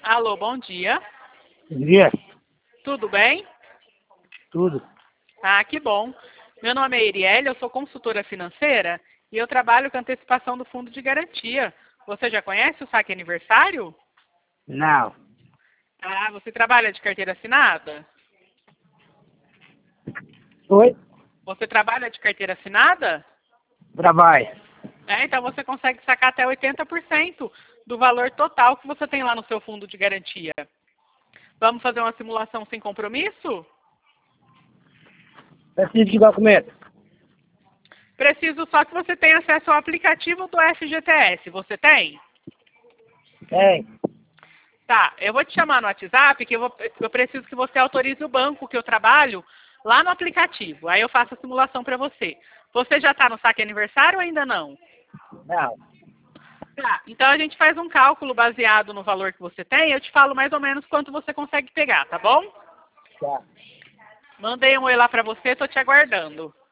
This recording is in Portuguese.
Alô, bom dia. Bom dia. Tudo bem? Tudo. Ah, que bom. Meu nome é Iriele, eu sou consultora financeira e eu trabalho com antecipação do fundo de garantia. Você já conhece o saque aniversário? Não. Ah, você trabalha de carteira assinada? Oi? Você trabalha de carteira assinada? Trabalho. Então você consegue sacar até 80% do valor total que você tem lá no seu fundo de garantia. Vamos fazer uma simulação sem compromisso? Preciso de documento. Preciso só que você tenha acesso ao aplicativo do FGTS. Você tem? Tem. Tá, eu vou te chamar no WhatsApp que eu preciso que você autorize o banco que eu trabalho lá no aplicativo. Aí eu faço a simulação para você. Você já está no saque aniversário ou ainda não? Não. Tá, então a gente faz um cálculo baseado no valor que você tem. Eu te falo mais ou menos quanto você consegue pegar, tá bom? Tá. Mandei um oi lá para você, tô te aguardando.